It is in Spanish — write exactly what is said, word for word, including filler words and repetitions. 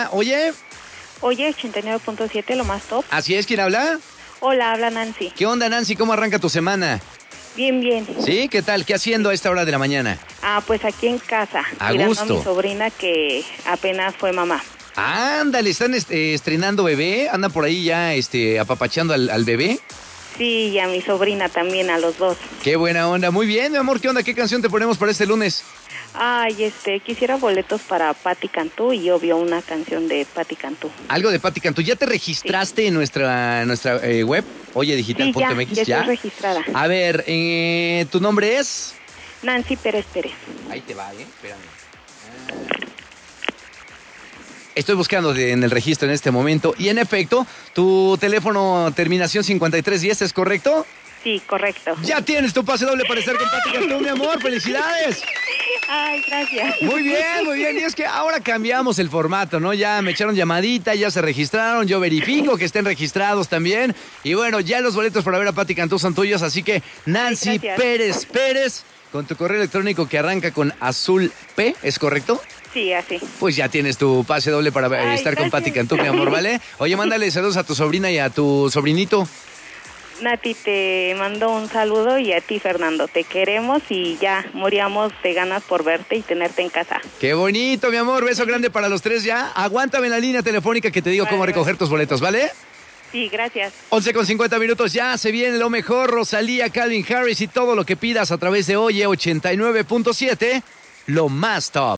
Oye. Oye, ochenta y nueve punto siete, lo más top. Así es, ¿quién habla? Hola, habla Nancy. ¿Qué onda, Nancy? ¿Cómo arranca tu semana? Bien, bien. ¿Sí? ¿Qué tal? ¿Qué haciendo a esta hora de la mañana? Ah, pues aquí en casa. A cuidando gusto. a mi sobrina que apenas fue mamá. Ándale, ¿están este, estrenando bebé? ¿Andan por ahí ya este, apapachando al, al bebé? Sí, y a mi sobrina también, a los dos. Qué buena onda. Muy bien, mi amor. ¿Qué onda? ¿Qué canción te ponemos para este lunes? Ay, este, quisiera boletos para Patti Cantú y obvio una canción de Patti Cantú. Algo de Patti Cantú. ¿Ya te registraste sí. en nuestra, nuestra eh, web? Oye, digital punto m x. Sí, ya, ya estoy registrada. A ver, eh, ¿tu nombre es? Nancy Pérez Pérez. Ahí te va, ¿eh? Espérame. Ah. Estoy buscando en el registro en este momento. Y en efecto, ¿tu teléfono terminación cincuenta y tres diez es correcto? Sí, correcto. Ya tienes tu pase doble para estar con Patti Cantú, mi amor. ¡Felicidades! Ay, gracias. Muy bien, muy bien. Y es que ahora cambiamos el formato, ¿no? Ya me echaron llamadita, ya se registraron. Yo verifico que estén registrados también. Y bueno, ya los boletos para ver a Patti Cantú son tuyos. Así que Nancy Ay, Pérez Pérez, con tu correo electrónico que arranca con azul P, ¿es correcto? Sí, así. Pues ya tienes tu pase doble para Ay, estar gracias. con Patti Cantú, mi amor, ¿vale? Oye, mándale saludos a tu sobrina y a tu sobrinito. Nati, te mando un saludo y a ti, Fernando. Te queremos y ya moríamos de ganas por verte y tenerte en casa. ¡Qué bonito, mi amor! Beso grande para los tres ya. Aguántame en la línea telefónica que te digo vale, cómo recoger tus boletos, ¿vale? Sí, gracias. once con cincuenta minutos ya, se viene lo mejor. Rosalía, Calvin Harris y todo lo que pidas a través de Oye ochenta y nueve punto siete. Lo más top.